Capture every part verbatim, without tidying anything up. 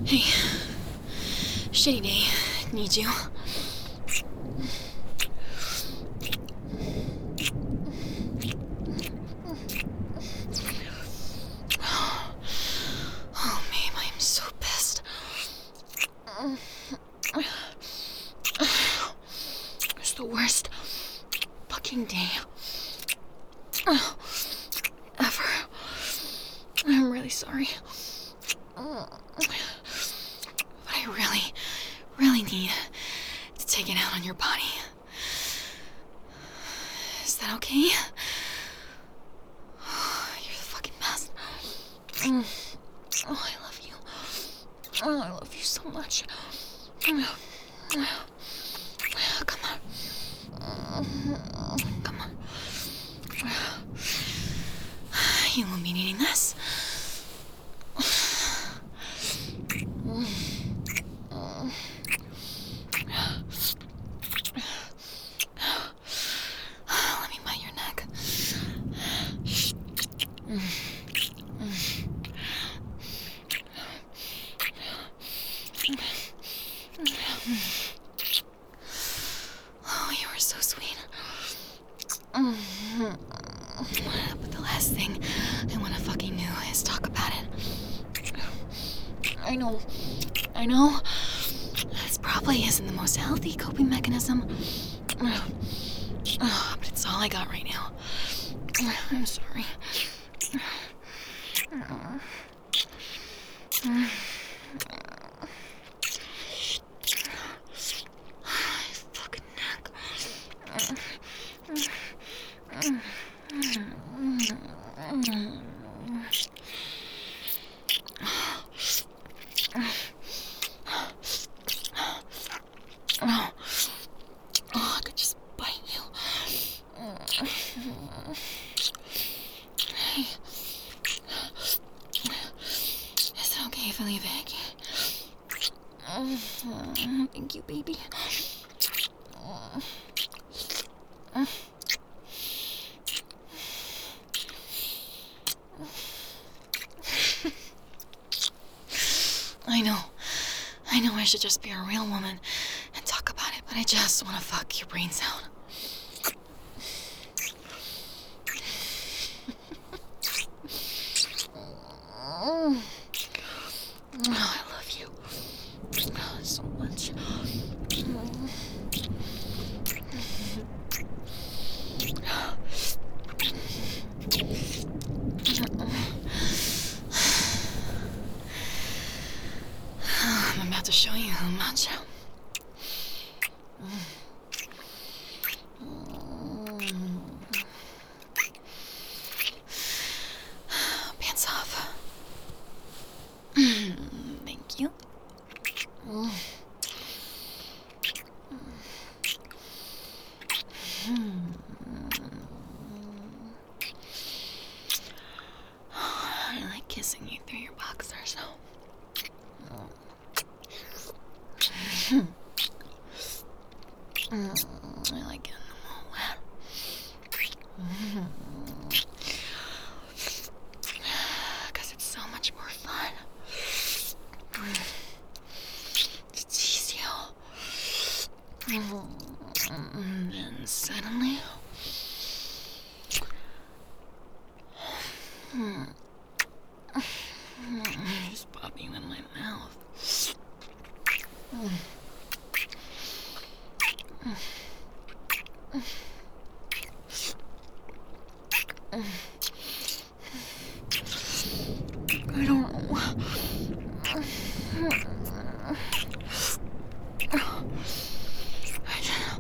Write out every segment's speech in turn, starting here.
Hey. Shitty day. Need you. Oh, babe, I am so pissed. It's the worst fucking day ever. I'm really sorry. But I really, really need to take it out on your body. Is that okay? You're the fucking best. Oh, I love you. Oh, I love you so much. Come on. Come on. You won't be needing this. Let me bite your neck. Oh, you were so sweet. But the last thing I want to fucking do is talk about it. I know. I know. This probably isn't the most healthy coping mechanism. Oh, but it's all I got right now. I'm sorry. Fucking neck. Oh, oh, I could just bite you. Hey, is it okay if I leave it? Thank you, baby. I know. I know I should just be a real woman and talk about it, but I just want to fuck your brains out. Oh, I love you oh, so much. I'm about to show you how much. Pants off. Thank you. I like kissing you through your boxers. I like getting them all wet. Because it's so much more fun. To tease you. And then suddenly... just pop you in my mouth. I don't know. I just,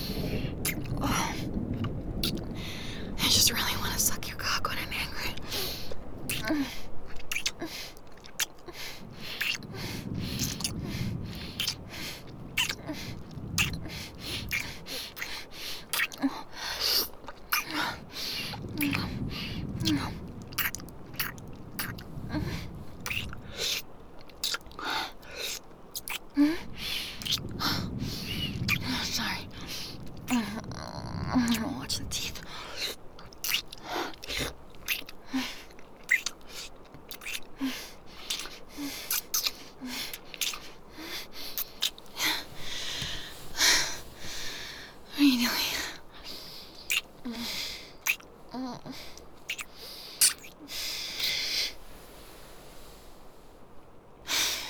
I just really want to suck your cock when I'm angry. Sorry. Watch the teeth.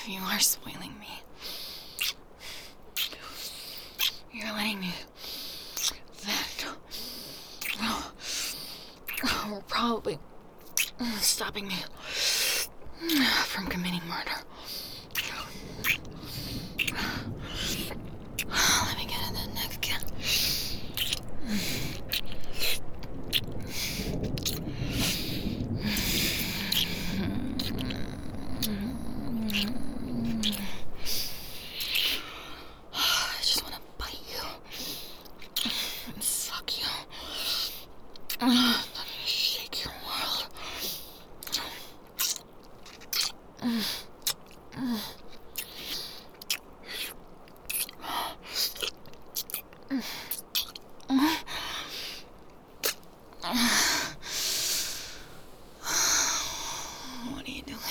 You are spoiling me. You're letting me vent. Oh, oh, probably stopping me from committing murder. Let me get in that neck again. I just want to bite you and suck you. Let me shake your world. What are you doing?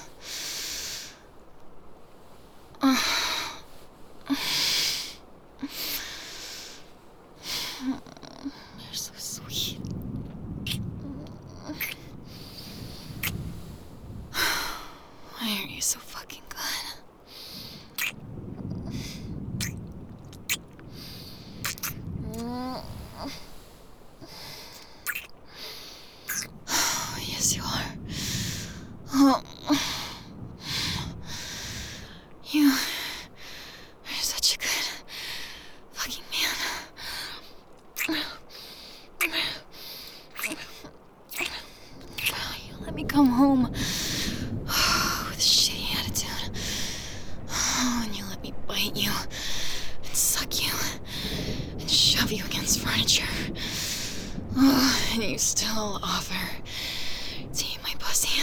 You're so sweet. Why are you so fucking good? Yes, you are. Oh. You are such a good fucking man. You let me come home with a shitty attitude. Oh, and you let me bite you and suck you and shove you against furniture. Oh, and you still offer to eat my pussy.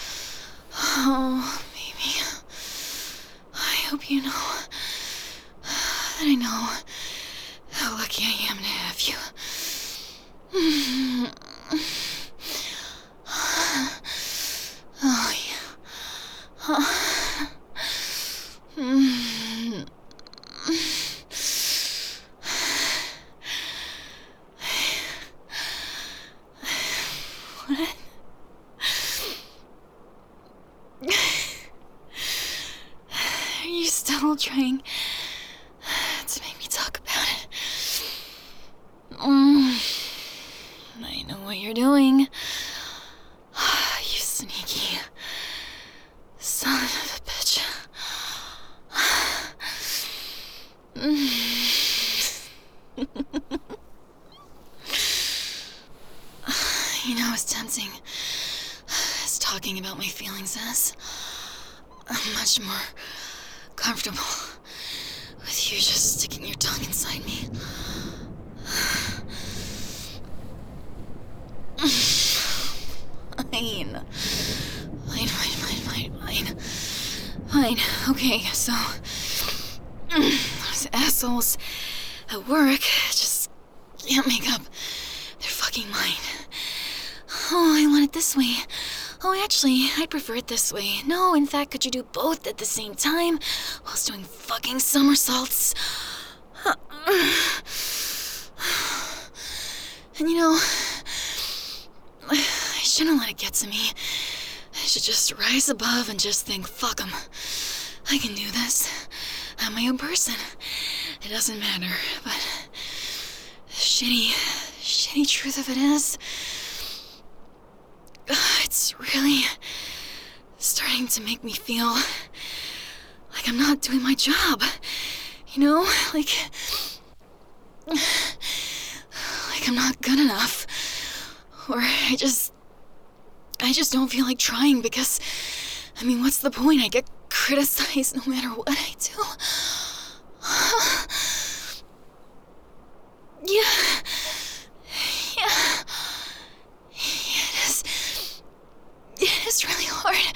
Oh, baby. I hope you know that I know how lucky I am to have you. Oh, yeah. What? Are you still trying to make me talk about it? Mm. I know what you're doing. You sneaky son of a bitch. You know, as tempting as talking about my feelings is, I'm much more comfortable with you just sticking your tongue inside me. Fine. Fine, fine, fine, fine, fine. Fine. Okay, so those assholes at work just can't make up their fucking mind. Oh, I want it this way. Oh, actually, I prefer it this way. No, in fact, could you do both at the same time whilst doing fucking somersaults? And you know, I shouldn't let it get to me. I should just rise above and just think, fuck 'em. I can do this. I'm my own person. It doesn't matter, but the shitty, shitty truth of it is, it's really starting to make me feel like I'm not doing my job. You know, like, like I'm not good enough. Or I just, I just don't feel like trying because, I mean, what's the point? I get criticized no matter what I do. Yeah. Yeah. Yeah, it is. It is really hard.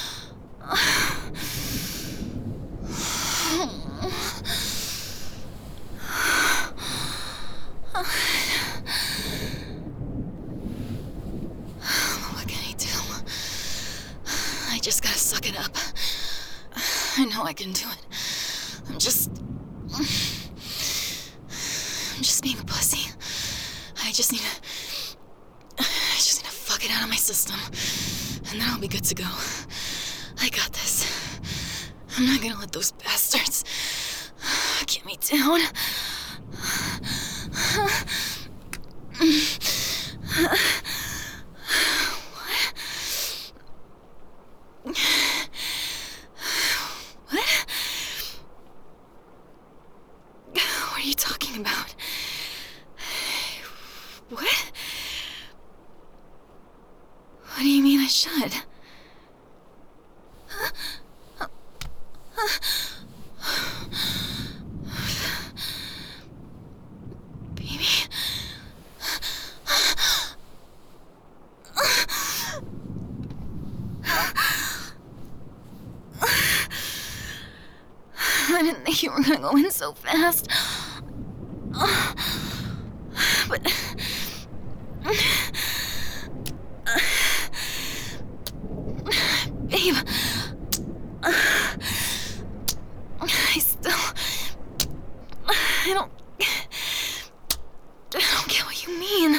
What can I do? I just gotta suck it up. I know I can do it. I'm just... I'm just being a pussy. I just need to... I just need to fuck it out of my system. And then I'll be good to go. I got this. I'm not gonna let those bastards get me down. What are you talking about? What? What do you mean I should? Baby? I didn't think you were gonna go in so fast. But... Babe... I still... I don't... I don't get what you mean.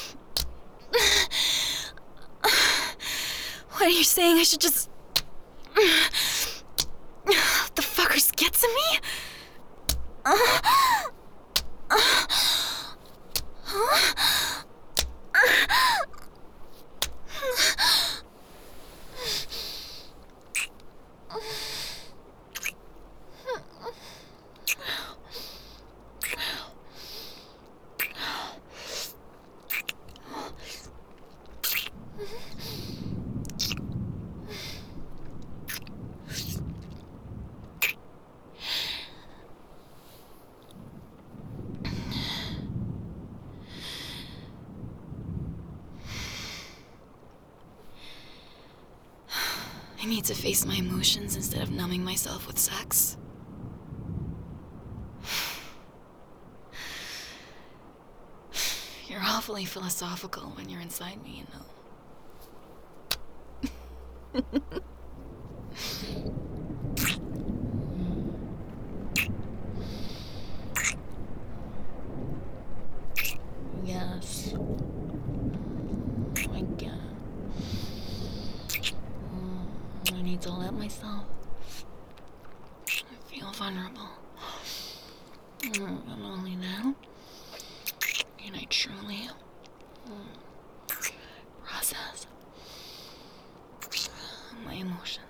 What are you saying? I should just... Let the fuckers get to me? I need to face my emotions instead of numbing myself with sex. You're awfully philosophical when you're inside me, you know. Yes. I get it. I need to let myself feel vulnerable. Not only now, can I truly process my emotions.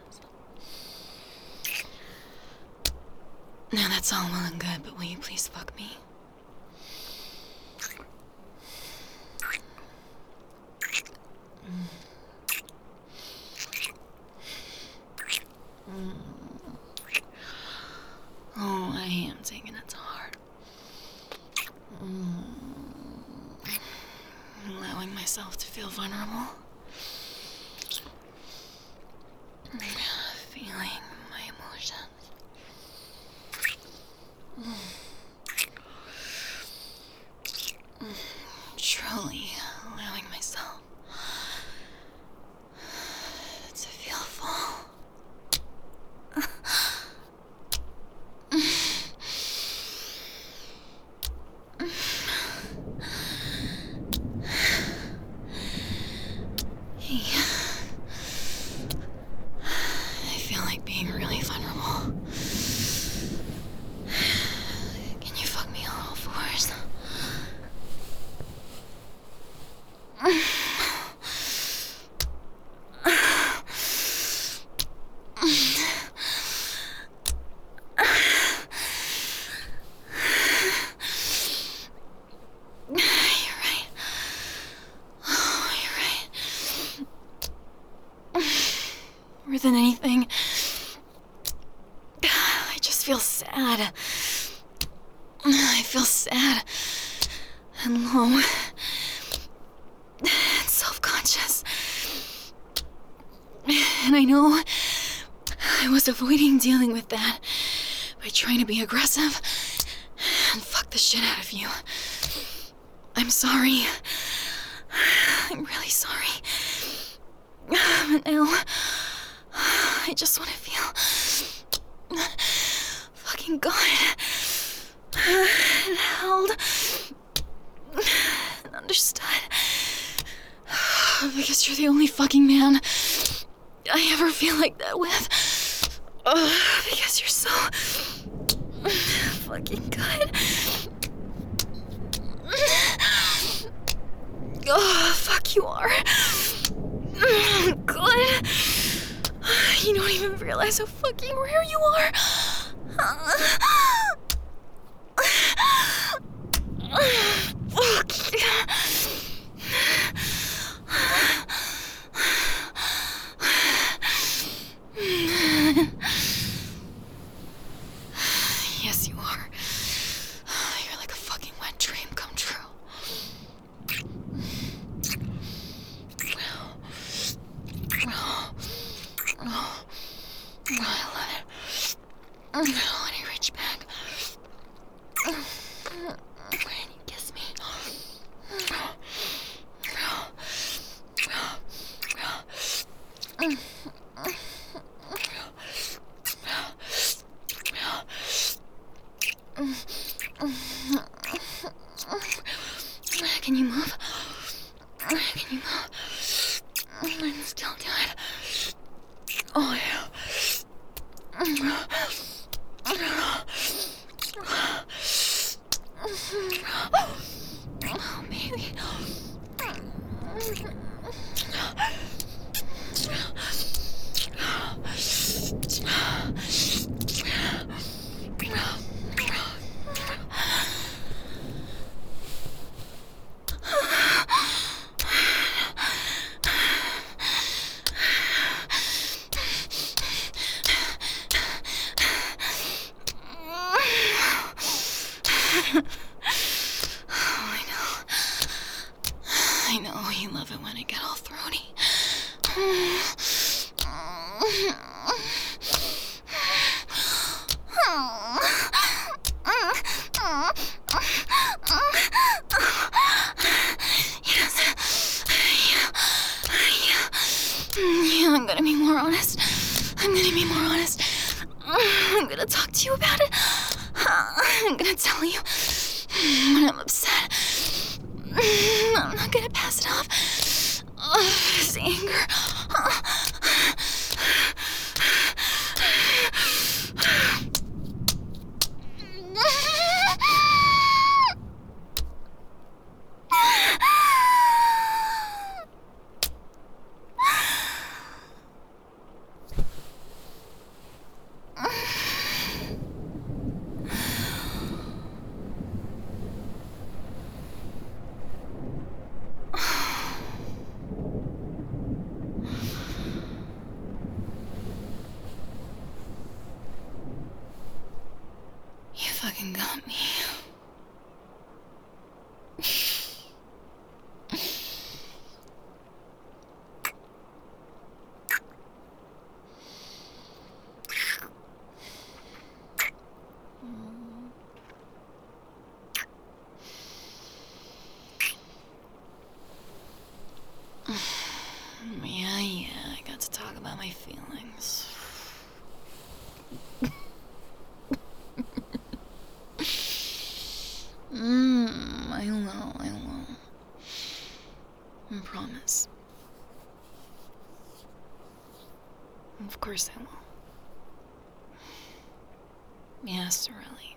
Now that's all well and good, but will you please fuck me? Oh, I am taking it to heart. Mm. Allowing myself to feel vulnerable. Feeling my emotions. Mm. Truly allowing myself to feel full. I feel like being really vulnerable. Can you fuck me on all fours? More than anything, I just feel sad. I feel sad and low and self-conscious. And I know I was avoiding dealing with that by trying to be aggressive and fuck the shit out of you. I'm sorry. I'm really sorry. But now, I just want to feel fucking good and held and understood. Because you're the only fucking man I ever feel like that with. Ugh, because you're so fucking good. Oh, fuck you are. Good. You don't even realize how fucking rare you are. Fuck. Yes, you are. You're like a fucking wet dream come true. Oh, I love it. When you reach back, when you kiss me. Can you move? Can you move? I'm still good. Oh, yeah. Oh, baby. Oh, I know. I know you love it when I get all throaty. Yes. Yeah, I'm gonna be more honest. I'm gonna be more honest. I'm gonna talk to you about it. I'm gonna tell you when I'm upset. I'm not gonna pass it off. This anger. You fucking got me. Yeah, yeah, I got to talk about my feelings. Mmm, I will, I will. I promise. Of course I will. Yes, Sorelli.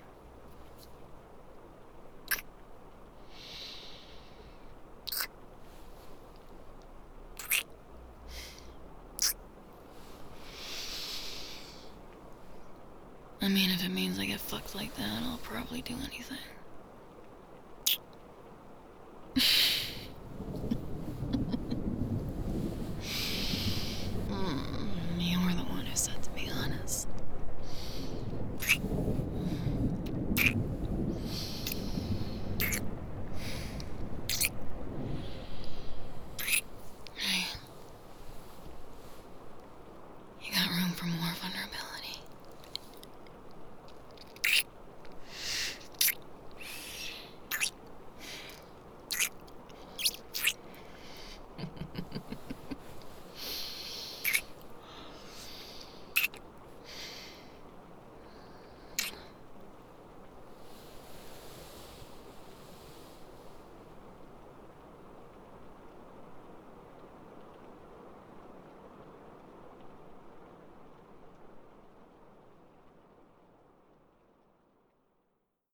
I mean, if it means I get fucked like that, I'll probably do anything.